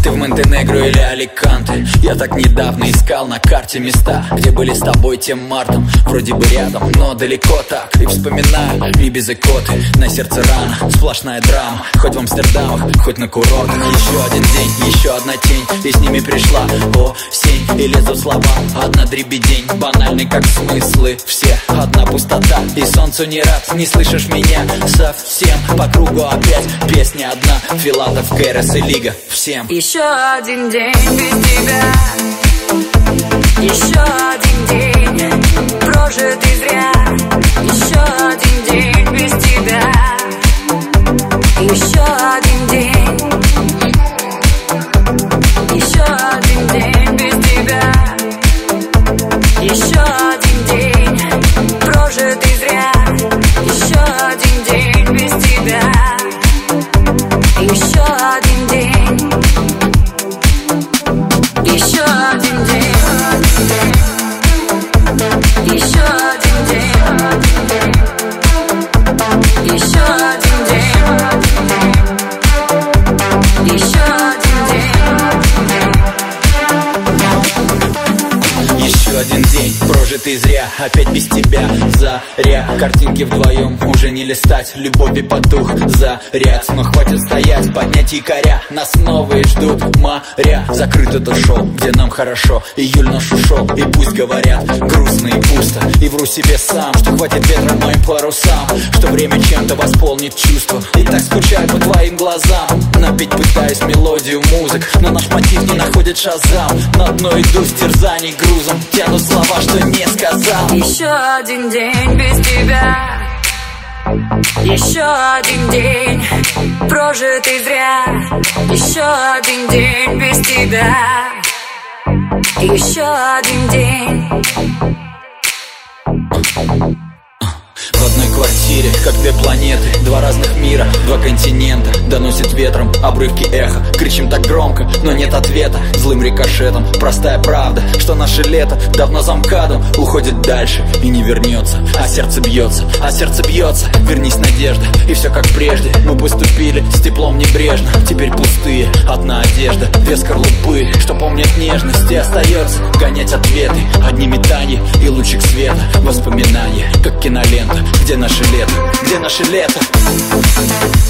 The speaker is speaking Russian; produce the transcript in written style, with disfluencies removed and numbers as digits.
Ты в Монтенегро или Аликанте. Я так недавно искал на карте места, где были с тобой тем мартом. Вроде бы рядом, но далеко так. И вспоминаю Ибиз и Коты. На сердце рана, сплошная драма. Хоть в Амстердамах, хоть на курортах. Еще один день, еще одна тень, и с ними пришла осень. И лезут слова, одна дребедень, банальный как смыслы все. Одна пустота, и солнцу не рад. Не слышишь меня совсем. По кругу опять песня одна. Филатов, Кэрос и Лига. Всем еще один день без тебя. Еще один день прожитый зря. Еще один день без тебя. Еще один день. Еще один день без тебя. Еще один день прожитый зря. Еще один день без тебя. Еще один день. Еще один день. Еще один день. Еще один день. Еще один день. еще один день прожитый зря. Опять без тебя заря. Картинки вдвоем уже не листать. Любовь и потух заряд. Но хватит стоять, поднять якоря. Нас новые ждут моря. Закрыт это шоу, где нам хорошо. Июль наш ушел, и пусть говорят грустно и пусто. И вру себе сам, что хватит ветра моим парусам. Что время чем-то восполнит чувства. И так скучаю по твоим глазам. Напеть пытаюсь мелодию музык, но наш мотив не находит шазам. На дно иду с терзаний грузом. Тяну слова, что не сказал. Еще один день без тебя. Еще один день прожитый зря. Еще один день без тебя. Еще один день. В одной квартире, как две планеты, два разных мира, два континента. Доносит ветром обрывки эха. Кричим так громко, но нет ответа. Злым рикошетом, простая правда, что наше лето давно за МКАДом уходит дальше и не вернется. А сердце бьется, вернись, надежда. И все как прежде, мы поступили с теплом небрежно. Теперь пустые, одна одежда, две скорлупы, что помнят нежность. И остается гонять ответы, одни метания и лучик света. Воспоминания, как кинолента. Где наше лето? Где наше лето?